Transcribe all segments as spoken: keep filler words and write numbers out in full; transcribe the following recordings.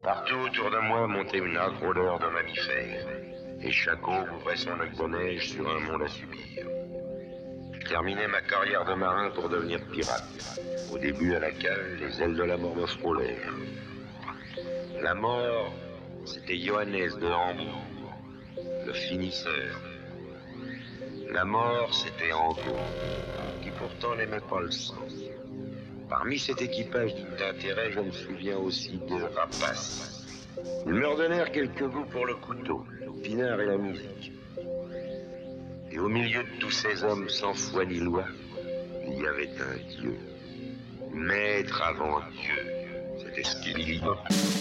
Partout autour de moi montait une âcre odeur de mammifères, et chaque eau ouvrait son lac de neige sur un monde à subir. Je terminais ma carrière de marin pour devenir pirate, au début à la cale, les ailes de la mort me frôlèrent. La mort, c'était Johannes de Hambourg, le finisseur. La mort, c'était Angot, qui pourtant n'aimait pas le sang. Parmi cet équipage digne d'intérêt, je me souviens aussi de Rapace. Ils me redonnèrent quelques goûts pour le couteau, le pinard et la musique. Et au milieu de tous ces hommes sans foi ni loi, il y avait un Dieu. Maître avant Dieu. C'était Skibidi Bop.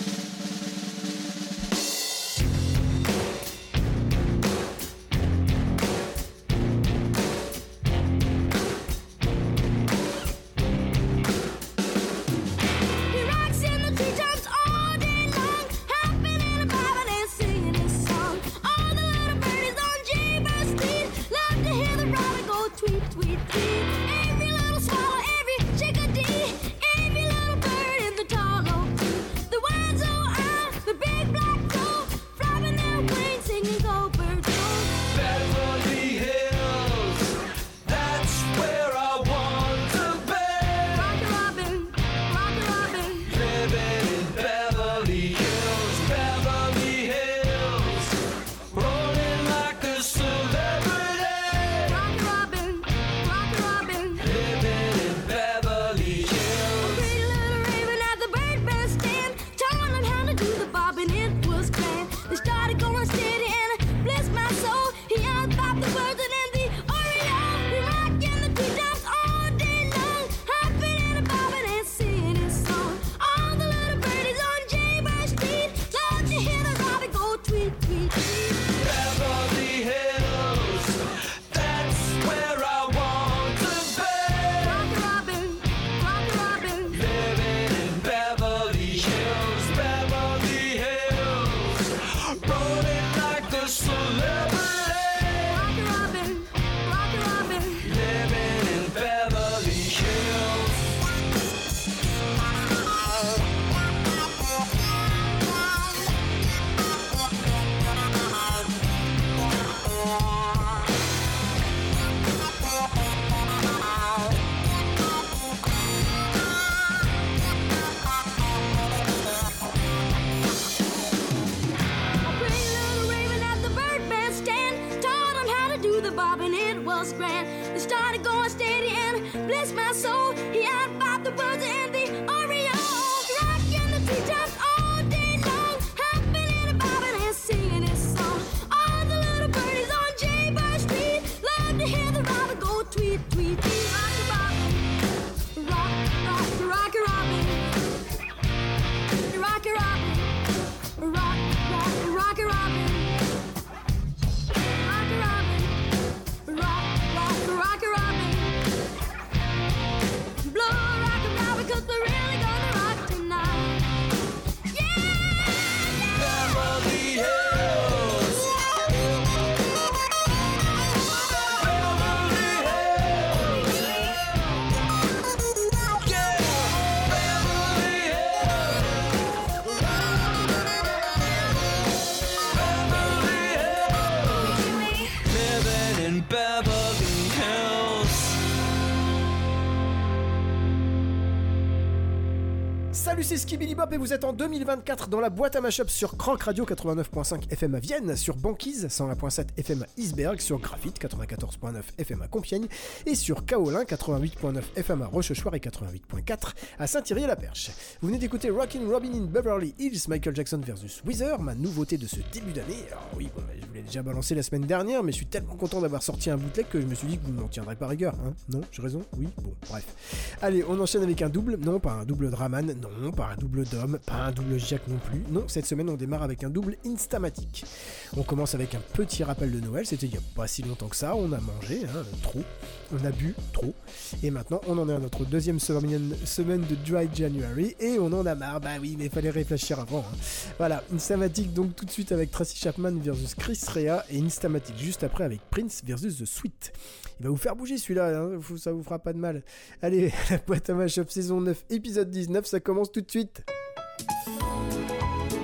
C'est Skibidi Bop et vous êtes en deux mille vingt-quatre dans la boîte à mashup sur Crank Radio quatre-vingt-neuf virgule cinq F M à Vienne, sur Banquise cent un virgule sept F M à Isberg, sur Graphite quatre-vingt-quatorze virgule neuf F M à Compiègne et sur Kaolin quatre-vingt-huit virgule neuf F M à Rochechouart et quatre-vingt-huit virgule quatre à Saint-Thierry-la-Perche. Vous venez d'écouter Rockin' Robin in Beverly Hills, Michael Jackson versus Weezer, ma nouveauté de ce début d'année. Alors oui, bon, je vous l'ai déjà balancé la semaine dernière, mais je suis tellement content d'avoir sorti un bootleg que je me suis dit que vous n'en tiendrez pas rigueur, hein. Non, j'ai raison? Oui, bon, bref. Allez, on enchaîne avec un double, non pas un double Draman, non pas un double Dom, pas un double Jack non plus. Non, cette semaine on démarre avec un double Instamatic. On commence avec un petit rappel de Noël, c'était il y a pas si longtemps que ça, on a mangé, hein, trop, on a bu trop, et maintenant on en est à notre deuxième semaine, semaine de Dry January, et on en a marre, bah oui, mais il fallait réfléchir avant. Hein. Voilà, Instamatic donc tout de suite avec Tracy Chapman versus Chris Rea, et Instamatic juste après avec Prince versus The Sweet. Il va vous faire bouger celui-là, hein, ça vous fera pas de mal. Allez, la boîte à mashup saison neuf, épisode dix-neuf, ça commence tout de suite.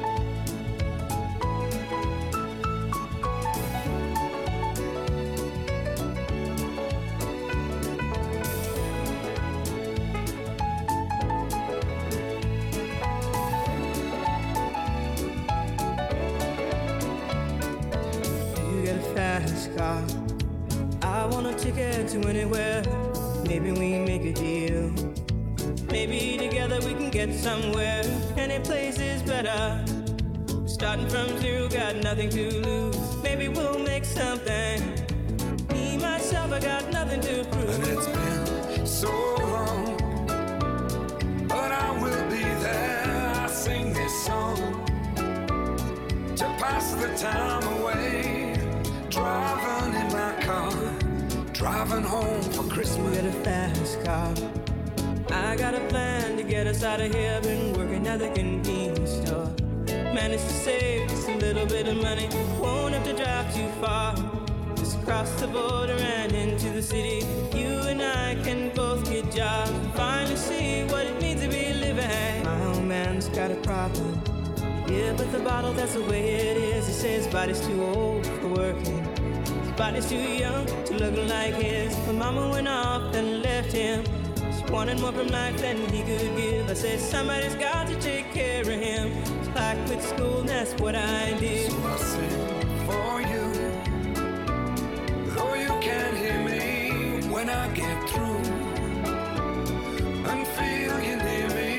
fast car. I want a ticket to anywhere. Maybe we make a deal. Maybe together we can get somewhere. Any place is better. Starting from zero, got nothing to lose. Maybe we'll make something. Me, myself, I got nothing to prove. And it's been so long, but I will be there. I sing this song to pass the time away. Driving in my car, driving home for Christmas. Get a fast car. I got a plan to get us out of here. Been working at the convenience store. Managed to save just a little bit of money. Won't have to drive too far. Just cross the border and into the city. You and I can both get jobs and finally see what it means to be living. My old man's got a problem. Yeah, but the bottle, that's the way it is. He says his body's too old for working. His body's too young to look like his. But mama went off and left him. She wanted more from life than he could give. I said somebody's got to take care of him. So I quit school and that's what I did. So I sing for you, though you can't hear me when I get through, and feel you near me.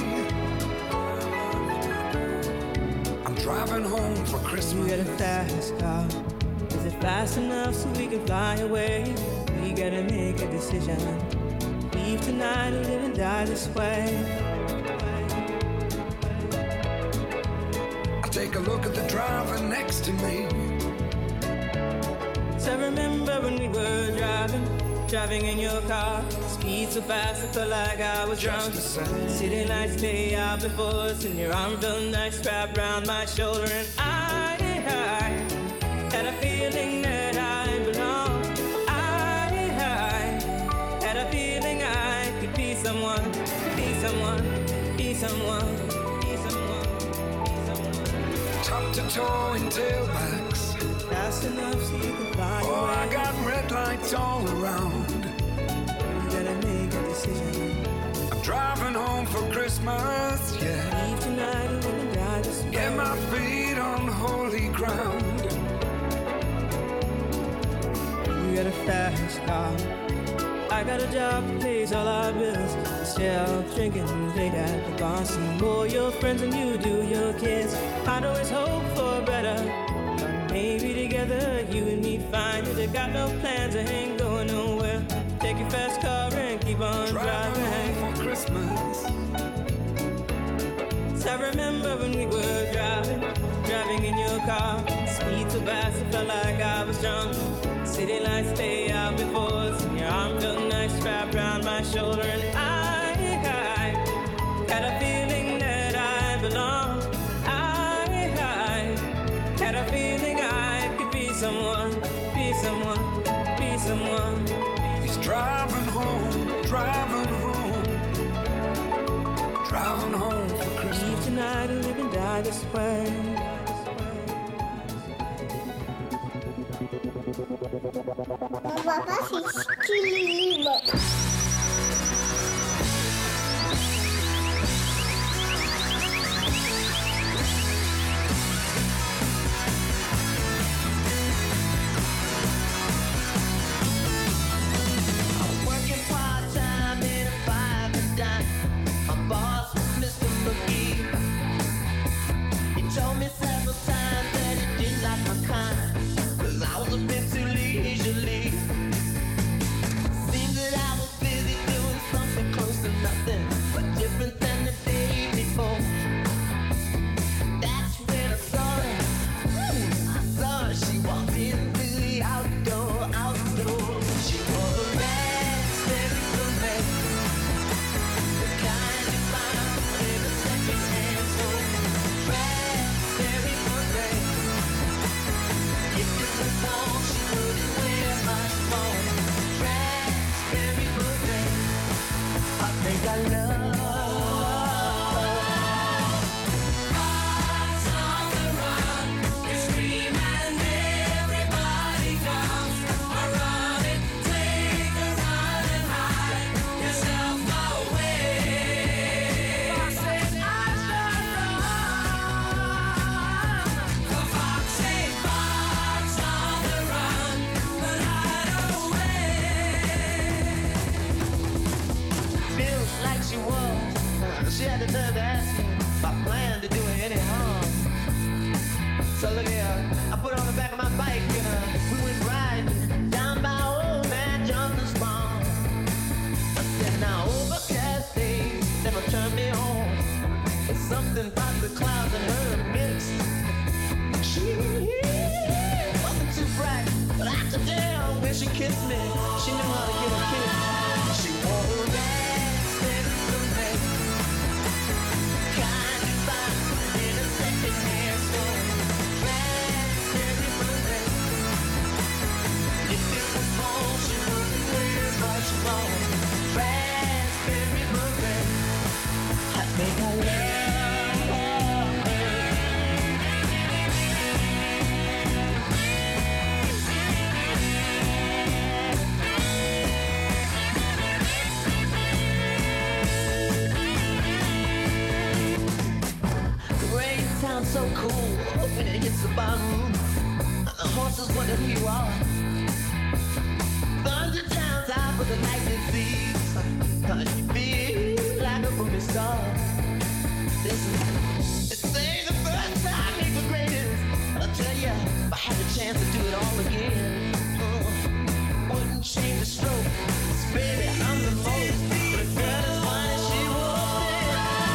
I'm driving home for Christmas. We got a fast car. Is it fast enough so we can fly away? We gotta make a decision. Leave tonight or live and die this way. I take a look at the driver next to me. So I remember when we were driving, driving in your car. Speed so fast I felt like I was drunk. City lights lay out before us, and your arm felt nice wrapped around my shoulder. And I, I had a feeling that I belonged. I, I had a feeling I could be someone, be someone, be someone, be someone, be someone. Top to toe in tailbacks. Fast enough so you can fly Oh, away. I got red lights all around. You gotta make a decision. I'm driving home for Christmas, yeah. Leave tonight or live and die this way. Get my feet on holy ground. You got a fast car. I got a job that pays all our bills. Stay out drinking late at the bar. See more your friends than you do your kids. I'd always hope for better. But maybe together you and me find it. I got no plans, I ain't going nowhere. Take your fast car and keep on Driving driving. home for Christmas. So I remember when we were driving, driving in your car. Speed so fast it felt like I was drunk. City lights lay out before us, and your arm felt nice wrapped around my shoulder. And I, I had a feeling that I belonged. I, I had a feeling I could be someone, be someone, be someone. He's driving home, driving home, driving home for Christmas. Leave tonight and live and die this way. On voit pas, c'est Skilly Libre. A bit too leisurely. So look here, I put her on the back of my bike and uh, we went riding down by old man Johnson's farm. I said now overcast days never turn me on. It's something about the clouds and her mix. She wasn't too bright, but I could tell when she kissed me, she knew how to get a kiss. She wore a raspberry beret, kind of fine in a second-hand store. Raspberry beret. If it was small, she wouldn't wear much more. Raspberry beret. I make her wear. Sounds so cool when it hits the bottom. The horses wonder who you are. Thunder towns out with the lightning seeds. You feel like a movie star. This is, this ain't the first time it's the greatest. I'll tell ya, if I had the chance to do it all again, uh, wouldn't change the stroke. 'Cause baby, I'm the most. But if girl is fine, she won't stay.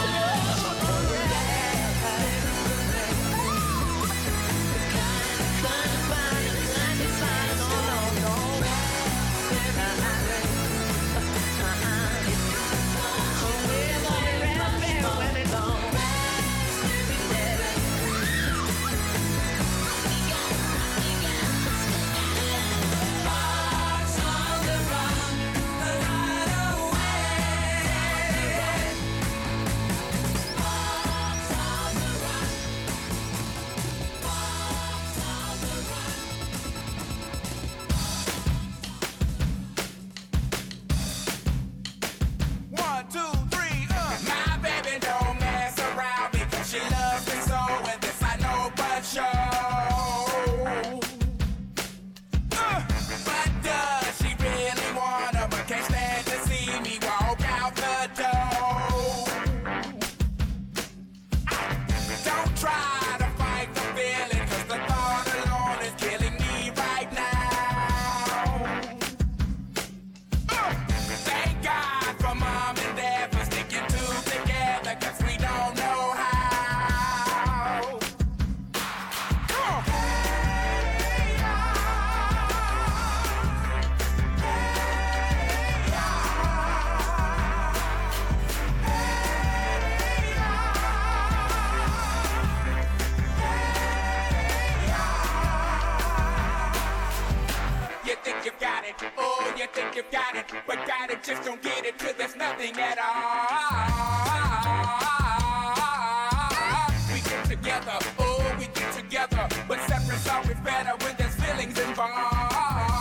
Just don't get it, 'cause there's nothing at all. We get together, oh, we get together, but separate's always better when there's feelings involved.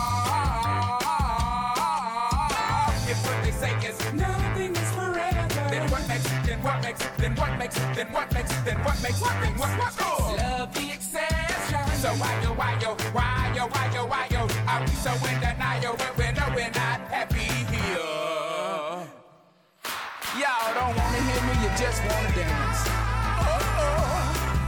If what they say is nothing is forever, then what makes, then what makes, then what makes, then what makes, then what makes, what makes, what makes, what makes love the exception. So why yo, why yo, why yo, why yo, why yo, are we so in denial when we know we're not happy? Y'all don't wanna hear me, you just wanna dance. Oh, oh.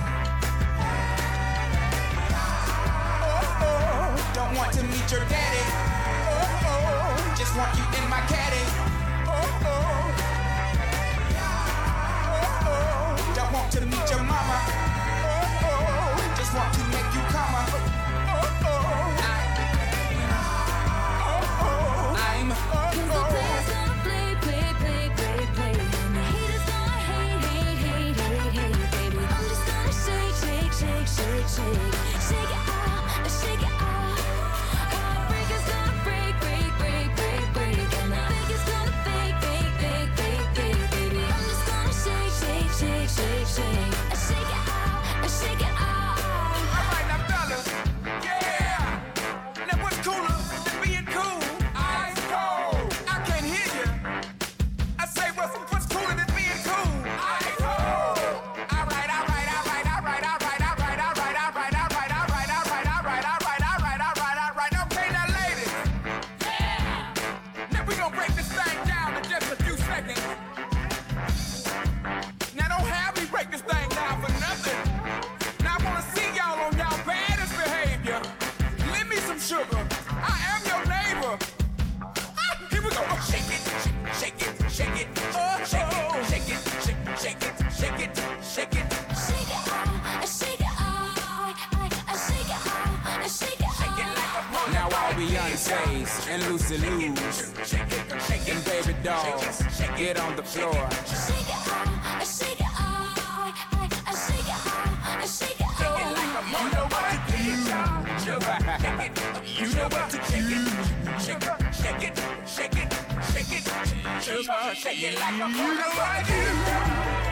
Oh, oh. Don't want to meet your daddy. Oh, oh. Just want you in my caddy. Oh, oh. Oh, oh. Don't want to meet your mama. Oh, oh. Just want to make you come. Oh, oh. I'm, oh, oh. I'm, oh, oh. Shake, shake it out, shake it out. Heartbreak is gonna break, break, break, break, break. And I think it's gonna fake, fake, fake, fake, fake, baby. I'm just gonna shake, shake, shake, shake, shake. Shake it out, shake it out. Alright now fellas, yeah. Now what's cooler than being cool? Ice cold. I can't hear you. I say what's, what's cooler than being cool? Ice cold. Alright, alright, alright, alright, alright, alright, alright, alright, alright, alright, alright. J's and Lucy Lou's. And baby dolls, get on the floor. Shake it off, shake it off, I shake it off, shake it off. You know what to do. You know what to do. Shake it, shake it, shake it, shake it, shake it, shake it like a you know what I do.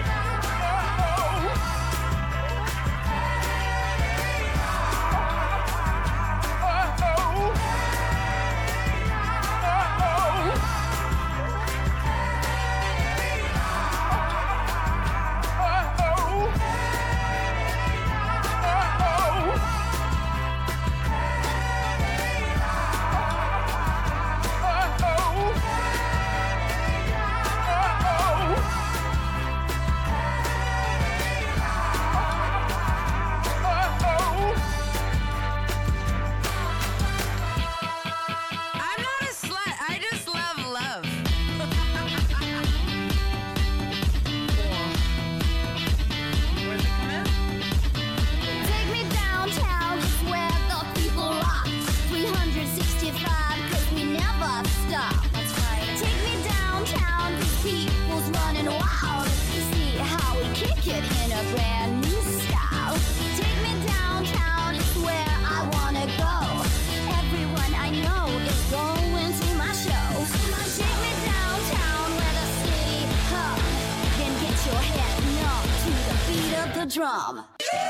Drum.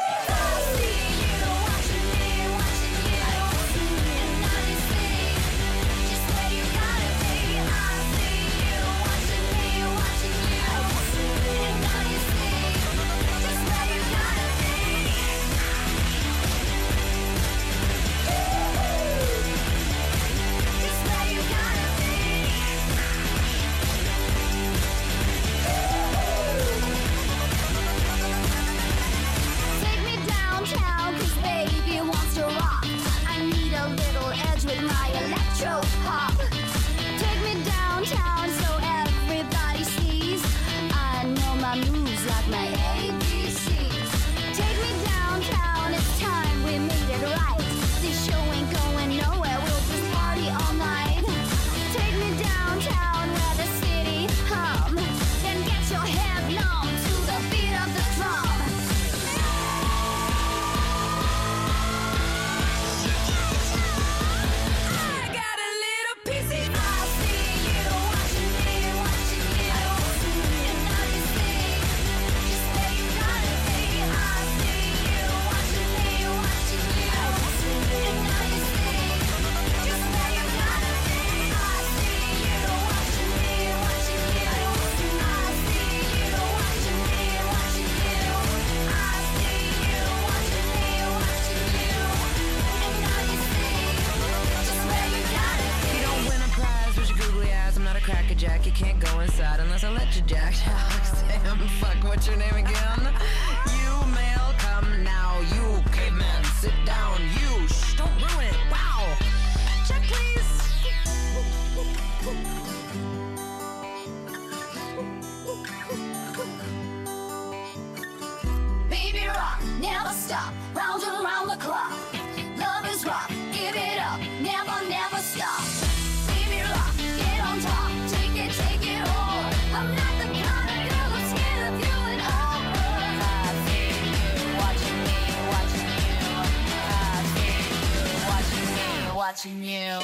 Watching you.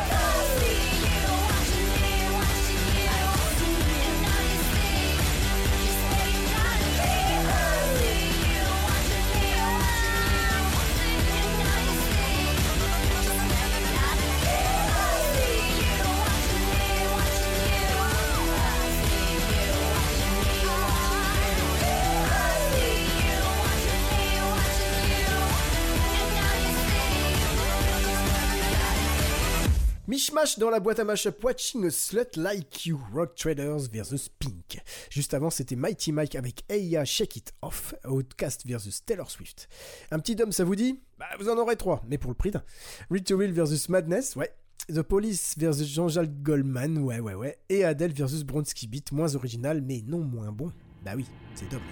Mishmash dans la boîte à mashup, Watching a Slut Like You, Rock Traders versus Pink. Juste avant, c'était Mighty Mike avec Eya Shake It Off, Outkast versus Taylor Swift. Un petit dôme, ça vous dit? Bah, vous en aurez trois, mais pour le prix d'un. Read to Real versus Madness, ouais. The Police versus Jean-Jacques Goldman, ouais, ouais, ouais. Et Adele versus Bronski Beat, moins original, mais non moins bon. Bah oui, c'est dôme.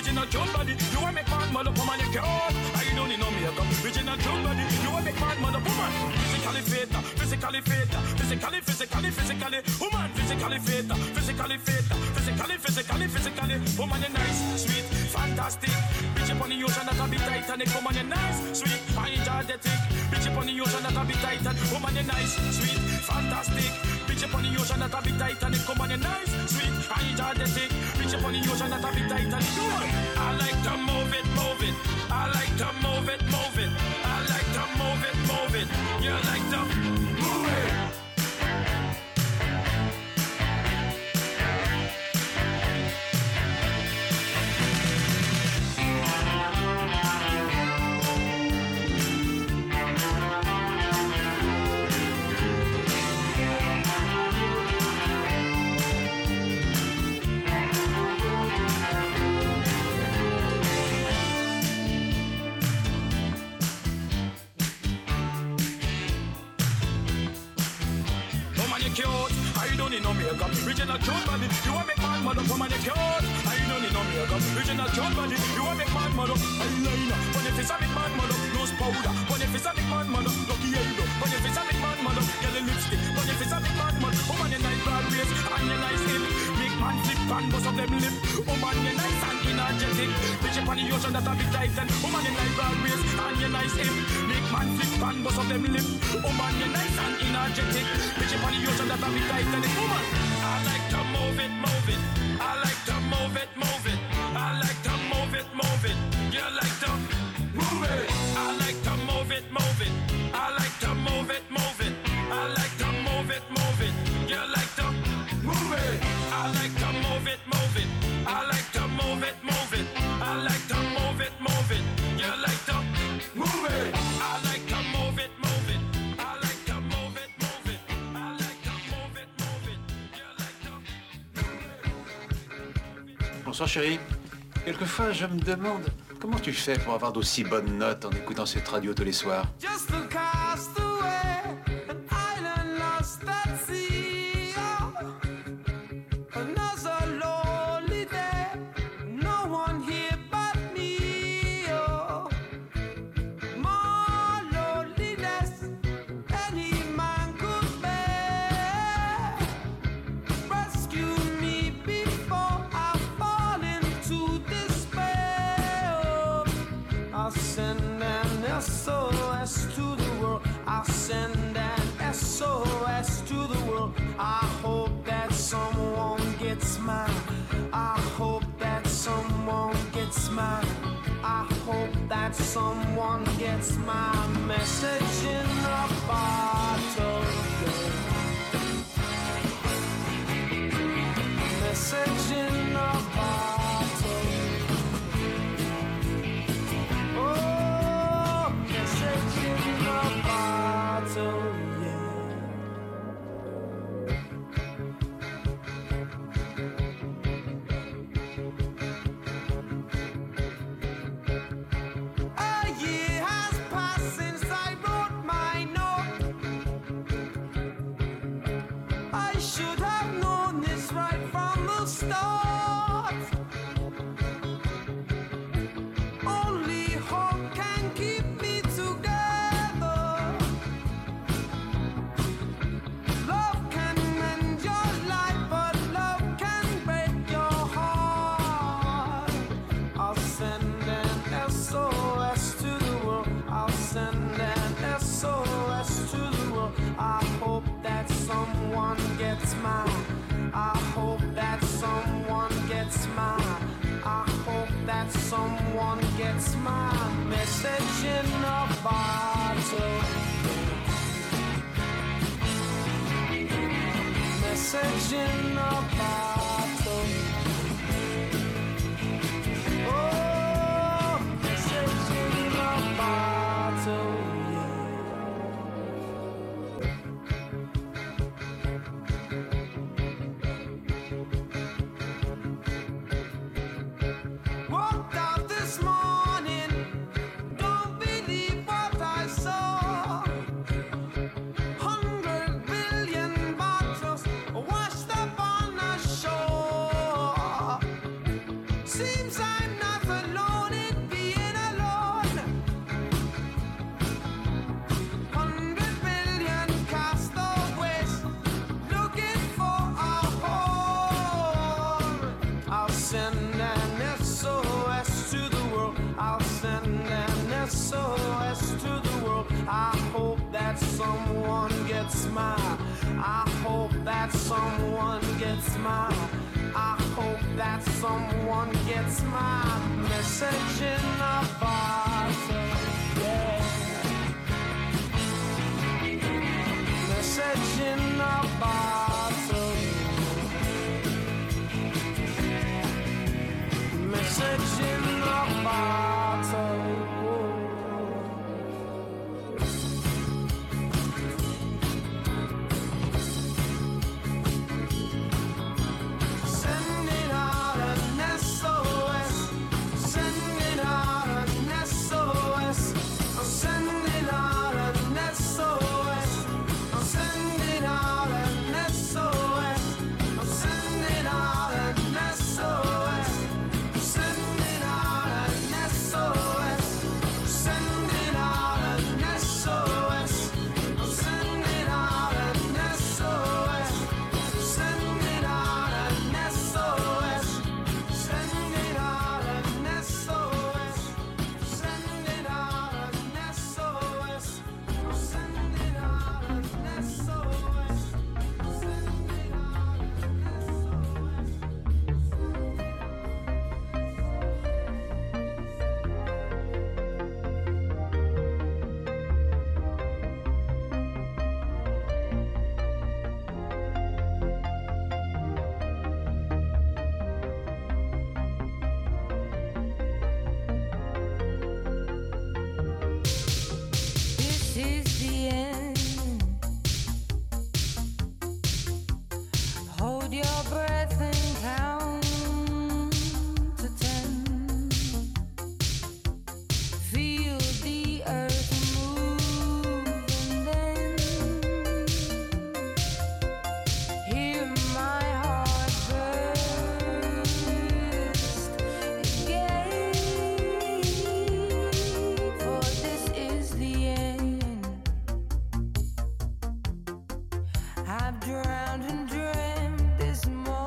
Original cute body, you want make man mother woman you cute. I don't need no makeup. Original cute body, you want make man mother woman. Physically fit, physically fit, physically, physically, physically, woman. Physically fit, physically fit, physically, physically, physically, woman you nice, sweet, fantastic. Bitch up on the ocean that a bit Titanic, woman you nice, sweet, energetic. Bitch up on the ocean that a bit Titan, woman you nice, sweet, fantastic. Bitch up on the ocean that a bit Titanic, woman you nice, sweet, energetic. Bitch up on the ocean that a bit Titanic, woman. I like to move it, move it. I like to move it, move it. I like to move it, move it. You like to move it. No makeup, original cute body. You want make man mother come and you cute. I don't need no makeup, original cute body. You want make man mother eyeliner. When your face a big man mother, nose powder. When your face a big man mother, lucky eyebrow. When your face a big man mother, yellow lipstick. When your face a big man mother, woman you nice broad waist and you nice hip. Make man flip and bust up them lip. Woman you nice and energetic. Bitch up on the ocean that a big Titan. Woman you nice broad waist and you nice hip. Make man flip and bust up them lip. Woman you nice and energetic. Bitch up on the ocean that a big Titan. Woman, I like to move it, move it. I like to move it, move it. I like to move it, move it. You like to move it. I like to move it, move it. I like to move it, move it. I like to move it, move it. You like to move it. I like to move it, move it. I like to move it, move it. I like to move it, move it. You like to move it. I like to move it, move it. I like to move it, move it. I like to move it, move it. You like to. Bonsoir chérie. Quelquefois je me demande comment tu fais pour avoir d'aussi bonnes notes en écoutant cette radio tous les soirs. Just a castaway, an island lost at sea. Another lonely day, no one here but me. Oh, more loneliness any man could bear. Rescue me before I fall into despair. Oh, I'll send an S O S to the world. I'll send an S O S to the world. I hope that someone gets mine. I hope that someone gets mine. I hope that someone gets my message in a bottle. Message in a bottle. Oh, message in a bottle, yeah. A year has passed since I wrote my note. I should have known this right from the start. Only hope can keep me together. Love can mend your life, but love can break your heart. I'll send an S O S to the world. I'll send an S O S to the world. I hope that someone gets mine. I hope that someone gets mine. I hope that someone gets my message in a bottle. Message in a bottle. Oh, message in a bottle, yeah. Walked out this morning, don't believe what I saw. Hundred billion bottles washed up on the shore. someone gets my, I hope that someone gets my, I hope that someone gets my message in a bottle, yeah. Message in a bottle. Message in a bottle. Sending out an S O S. Sending out an S O S. I'm sending out an S O S. I'm sending out an S O S. I'm sending out an S O S. I'm sending out an S O S. I'm sending out an S O S. I'm sending out an S O S. Sending out an S O S. Sending out an S O S. Sending out an S O S. I'm sending out an S O S. Sending out This is the end. Hold your breath and count to ten. Feel the earth move and then hear my heart burst again. For this is the end. I've drowned and dreamt this moment.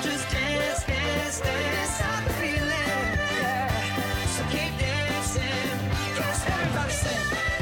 just dance, dance, dance out the feeling. Yeah. So keep dancing. Yes, everybody sing.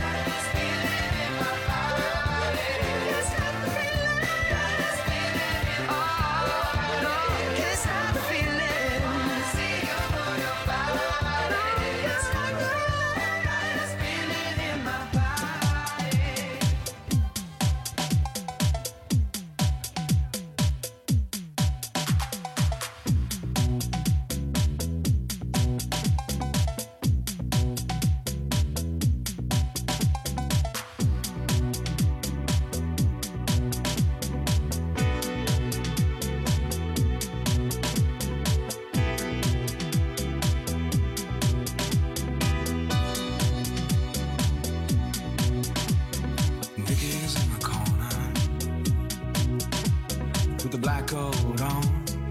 With the black coat on,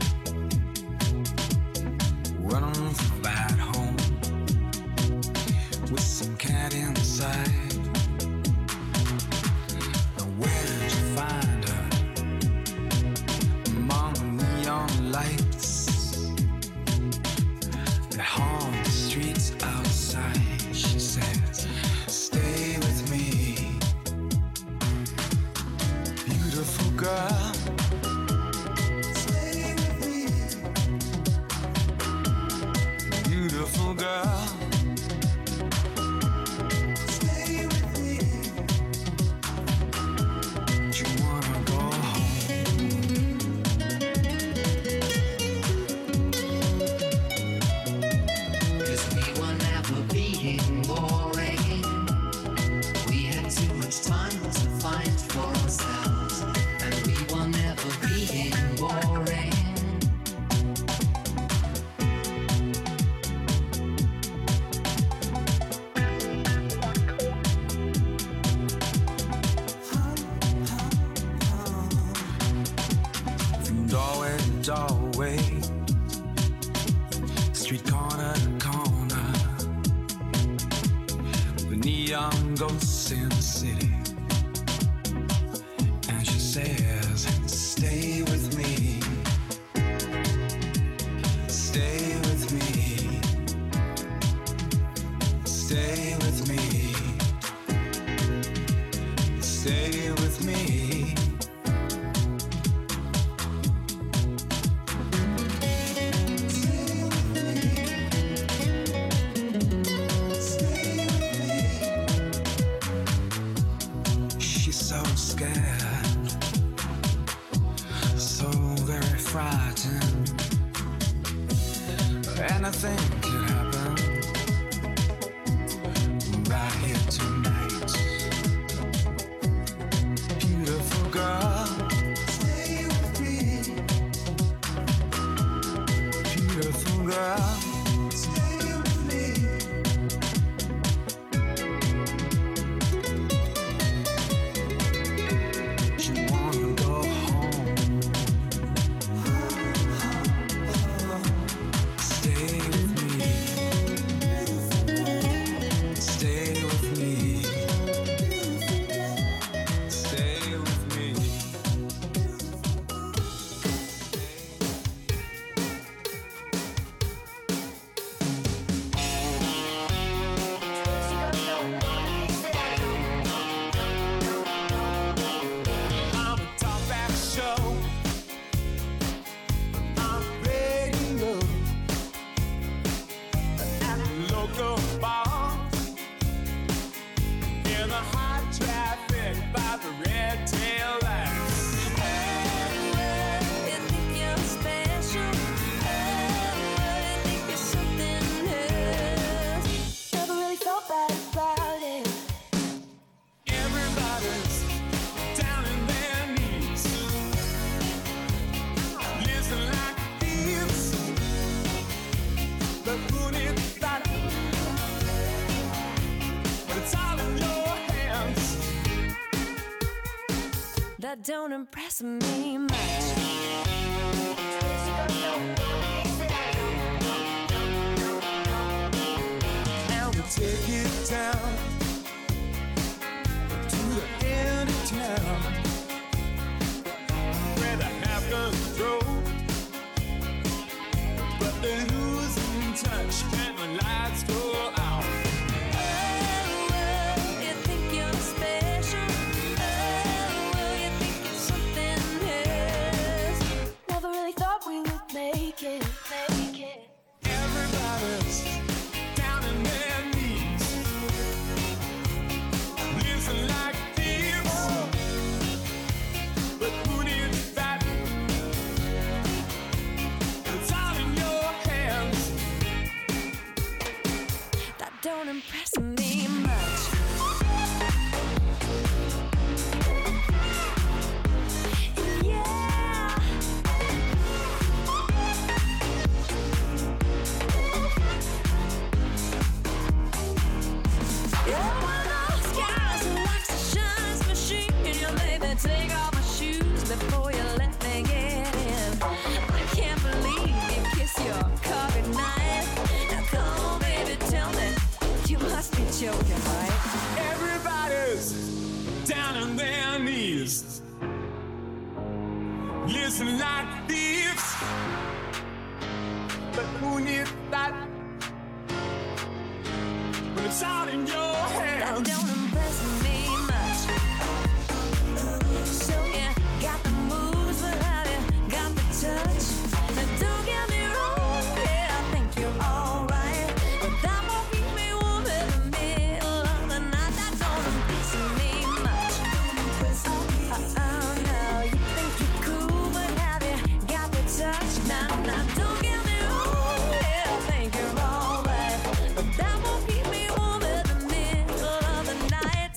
running from a bad home, with some cat inside. Now where did you find her? Among the neon lights that haunt the streets outside. She says, stay with me, beautiful girl. Beautiful girl, stay with me. Do you wanna go home? 'Cause we were never being boring. We had too much time to find for ourselves, and we were never being boring. Doorway, street corner to corner, the neon ghosts in the city. And she says, stay with me, stay with me, stay with me, stay with me. Anything could happen right here tonight. Beautiful girl, stay with me. Beautiful girl, stay with me. You wanna go home? Stay with me. Stay with me. Stay with me. I'm a top back show. I'm radio at the local bar, in the hot traffic by the red tail lights. You think you're special? You think you're something else? Never really felt bad about it. Everybody's down in their knees, listen like thieves. But who needs that? But it's all in your hands. That don't impress me much. Now we take it down to the end of town, where the half guns drove get that when it's out in your hands. That don't impress me much. So yeah, got the moves, but have you got the touch? Now don't get me wrong, yeah, I think you're alright, but that won't keep me warm in the middle of the night. That don't impress me much. Oh, oh, no, you think you're cool, but have you got the touch? Now, now, don't get me wrong, yeah, I think you're alright, but that won't keep me warm in the middle of the night.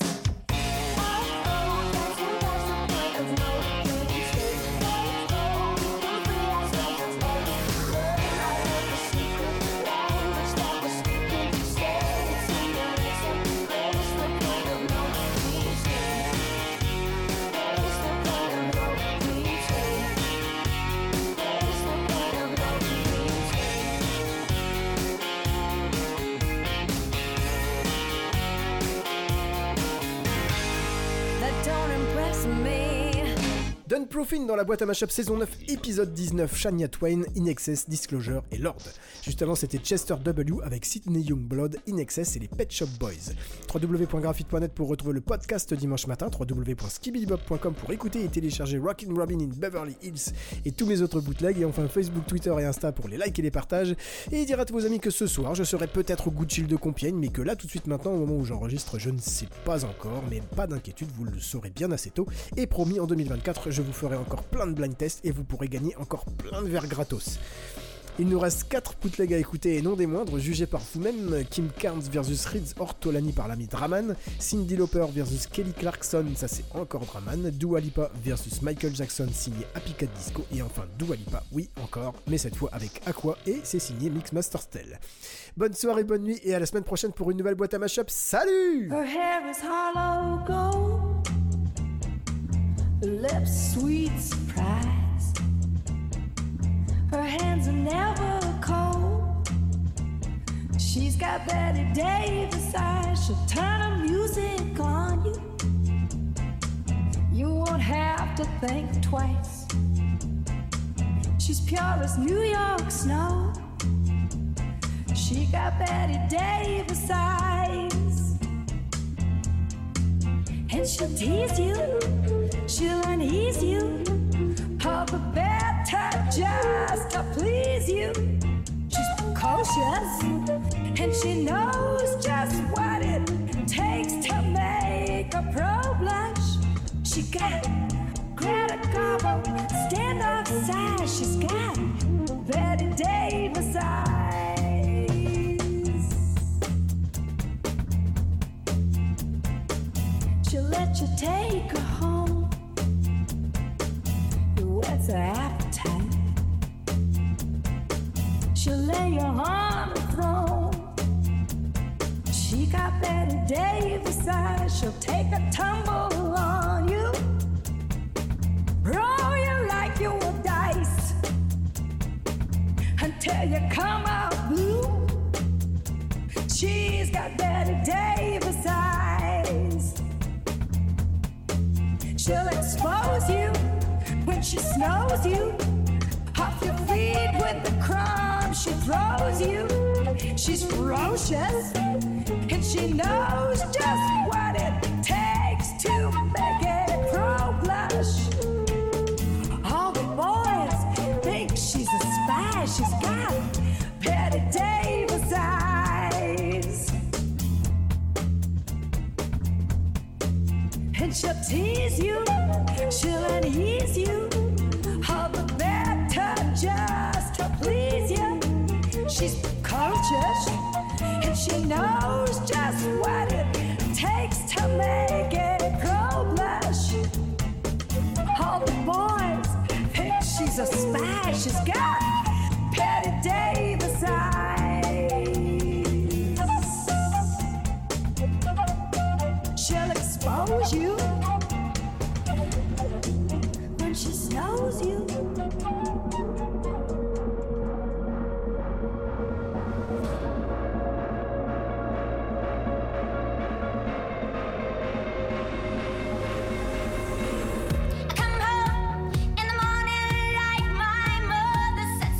That don't impress me. Done Profin dans la boîte à mashup saison neuf, épisode dix-neuf, Shania Twain, In Excess, Disclosure et Lord. Juste avant, c'était Chester W avec Sydney Youngblood, In Excess et les Pet Shop Boys. w w w point graphite point net pour retrouver le podcast dimanche matin, w w w point skibidibop point com pour écouter et télécharger Rockin' Robin in Beverly Hills et tous mes autres bootlegs, et enfin Facebook, Twitter et Insta pour les likes et les partages. Et dire à tous vos amis que ce soir, je serai peut-être au Good Chill de Compiègne, mais que là, tout de suite maintenant, au moment où j'enregistre, je ne sais pas encore, mais pas d'inquiétude, vous le saurez bien assez tôt. Et promis, en deux mille vingt-quatre, je vous ferai encore plein de blind tests et vous pourrez gagner encore plein de verres gratos. Il nous reste quatre bootlegs à écouter et non des moindres, jugés par vous-même. Kim Carnes versus Riz Ortolani par l'ami Draman, Cyndi Lauper versus Kelly Clarkson, ça c'est encore Draman, Dua Lipa versus Michael Jackson signé Happy Cat Disco, et enfin Dua Lipa, oui encore, mais cette fois avec Aqua et c'est signé Mixmaster Stell. Bonne soirée, bonne nuit et à la semaine prochaine pour une nouvelle boîte à mashup. Salut! Her hair is hollow gold, lips sweet surprise. Her hands are never cold. She's got Betty Davis eyes. She'll turn her music on you. You won't have to think twice. She's pure as New York snow. She got Betty Davis eyes. And she'll tease you, she'll unease you, all the better just to please you. She's precocious, and she knows just what it takes to make a pro blush. She got Greta Garbo, stand-up size. She's got Betty Davis eyes. She'll let you take her home. What's her appetite? She'll lay you on the throne. She got Betty Davis eyes. She'll take a tumble on you, roll you like you were dice, until you come out blue. She's got Betty Davis eyes. She'll expose you when she snows you, off your feet with the crumbs she throws you. She's ferocious, and she knows just what it takes to make a pro blush. All the boys think she's a spy. She's got Betty Davis eyes. And she'll tease you, she'll unease you, all the better just to please you. She's conscious, and she knows just what it takes to make a pro blush. All the boys think she's a spy. She's got Betty Davis eyes. She'll expose you when she snows you. Come home in the morning like my mother said.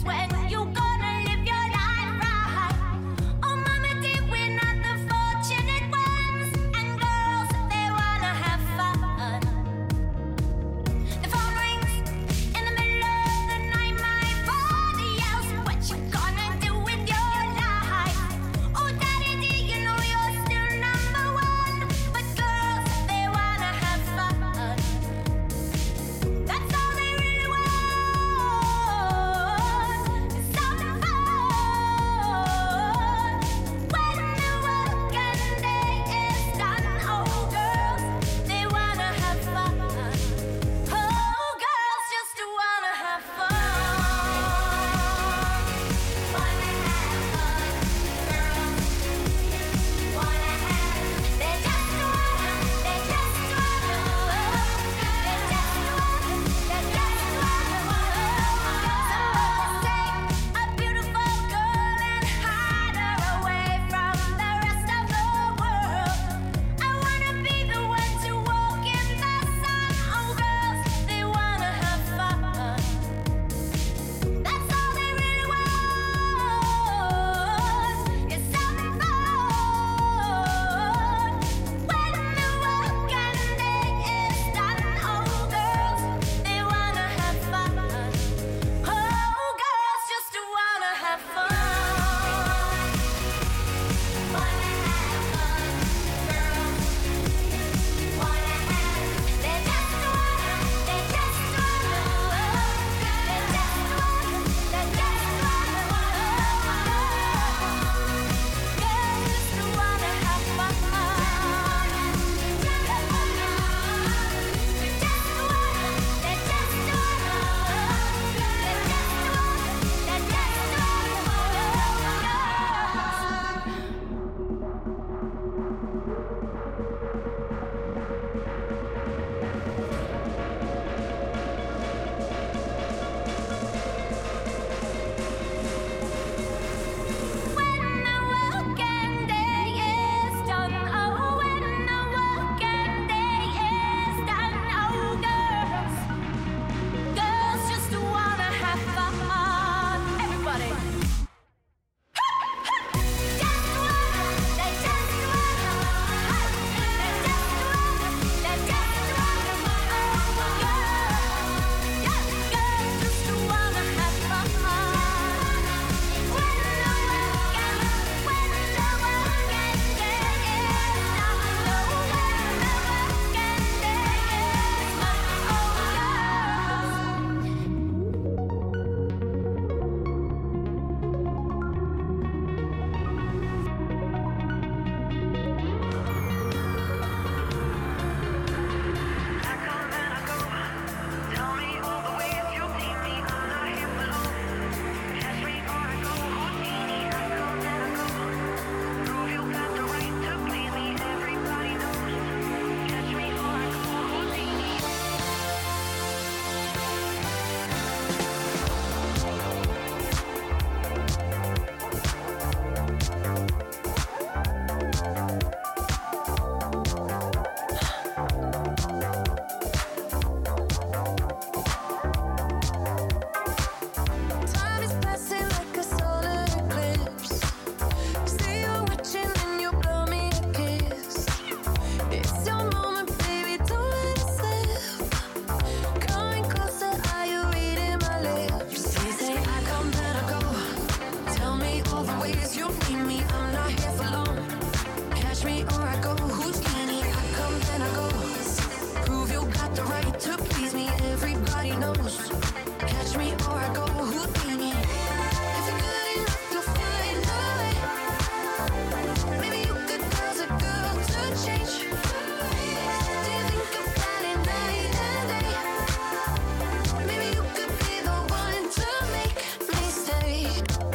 ways you need me. I'm not here for long. Catch me or I go Houdini. I come then I go. Prove you got the right to please me. Everybody knows. Catch me or I go Houdini. If you're good enough, you'll find a way. Maybe you could cause a girl to change. Do you think about it night and day? Maybe you could be the one to make me stay.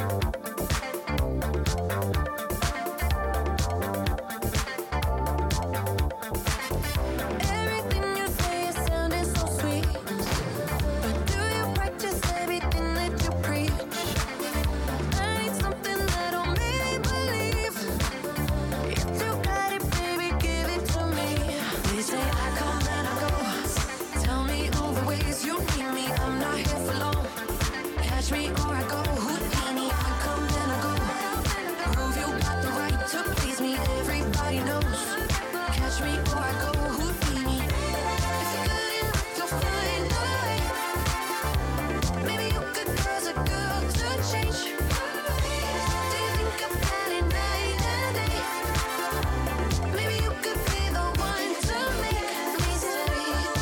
Everything you say is sounding so sweet, but do you practice everything that you preach? I need something that'll make me believe. If you got it, baby, give it to me. They say I come and I go. Tell me all the ways you need me. I'm not here for long. Catch me or I go Houdini. I come and I go. Prove you got the right to please me. Everybody knows. Catch me or I go Houdini. If you're good enough, you'll find a way. Maybe you could cause a girl to change. Do you think about it night and day? Maybe you could be the one to make me stay.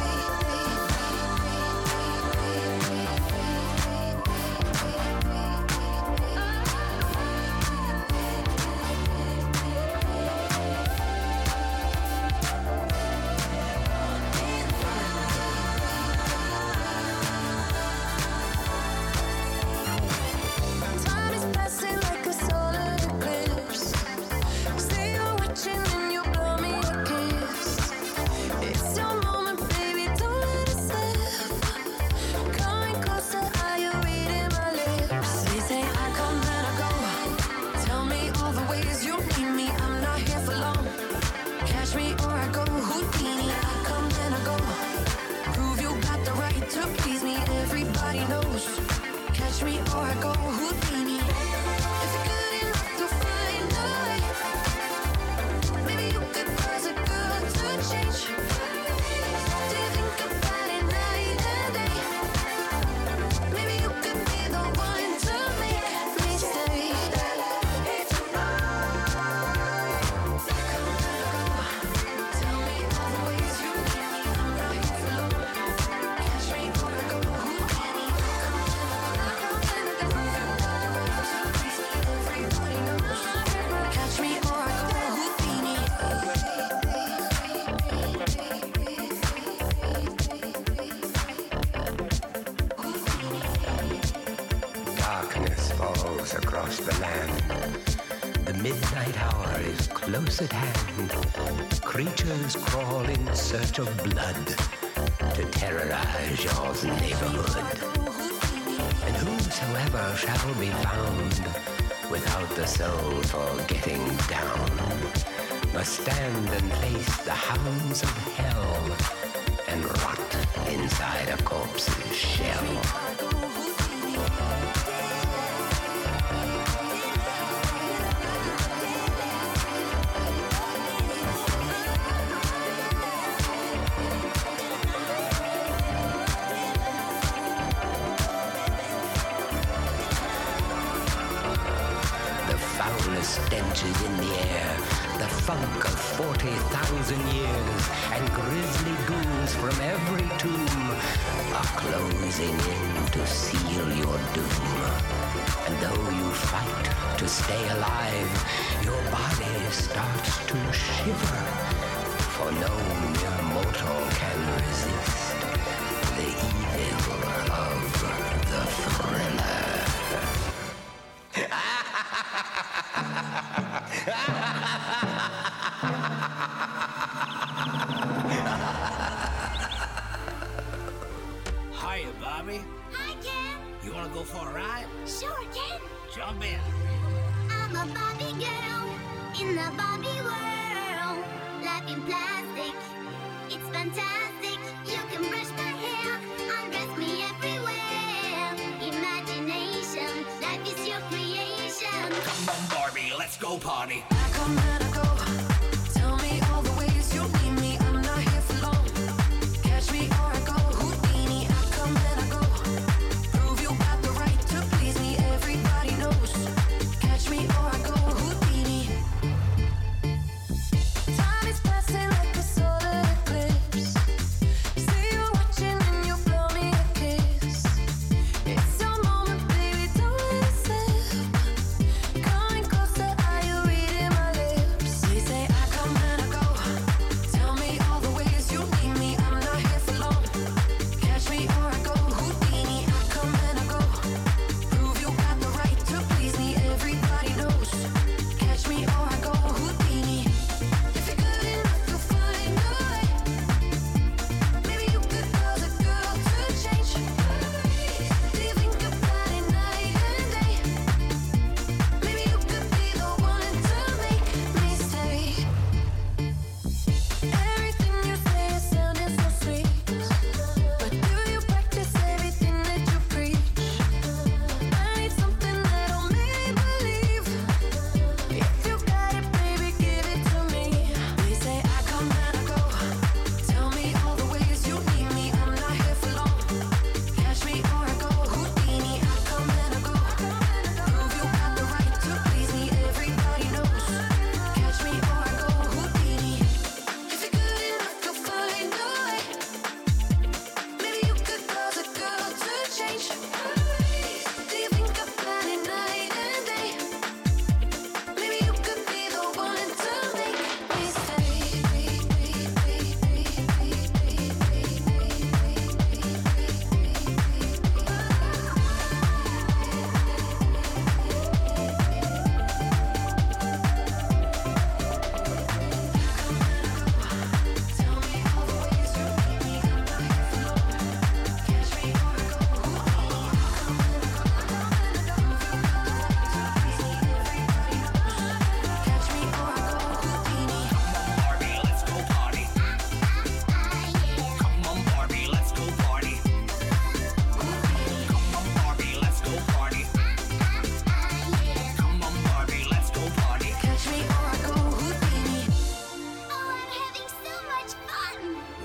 Time is passing like a solar eclipse. Say you're watching and you blow me a kiss. It's your moment, baby, don't let it slip. Coming closer, are you reading my lips? They say I come and I go. Tell me all the ways you need me. I'm not here for long. Catch me or I go Houdini. I come and I go. Prove you got the right to please me. Everybody knows. Catch me or I go Houdini. If you're good enough, you'll find a way. Maybe you could cause a girl to change. Do you think about it night and day? Maybe you could be the one to make me stay. Tell me all the ways you need me. I'm not here for long. Catch me or I go Houdini. Everybody knows. Catch me or I go Houdini. Darkness falls across the land. The midnight hour is close at hand. Creatures crawl in search of blood to terrorize your neighborhood. And whosoever shall be found without the soul for getting down must stand and face the hounds of hell and rot inside a corpse's shell. The foulest stench is in the air, the funk of forty thousand years, and grisly ghouls from every tomb are closing in to seal your doom. And though you fight to stay alive, your body starts to shiver, for no mere mortal can resist the evil of the thriller. Hiya, Bobby. Hi, Ken. You want to go for a ride? Sure, Ken. Jump in. I'm a Barbie girl in the Barbie world. Life in plastic, it's fantastic. You can brush my hair, undress me everywhere. Imagination, life is your creation. Come on, Barbie, let's go party. I come and I go. Tell me all the ways you need me. I'm not here for long. Catch me or I go Houdini. I come and I go. Prove you got the right to please me. Everybody knows. Catch me or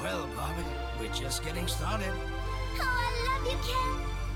Well, Bobby, we're just getting started. Oh, I love you, Ken.